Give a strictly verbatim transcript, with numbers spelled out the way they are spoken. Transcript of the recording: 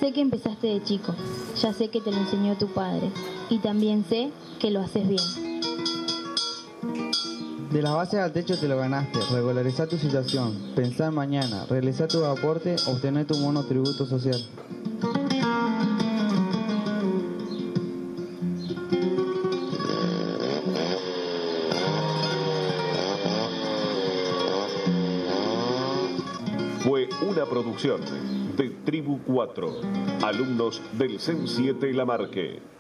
Sé que empezaste de chico, ya sé que te lo enseñó tu padre y también sé que lo haces bien. De las bases al techo te lo ganaste, regularizar tu situación, pensar mañana, realizar tu aporte, obtener tu monotributo social. Fue una producción de Tribu cuatro, alumnos del C E M siete Lamarque.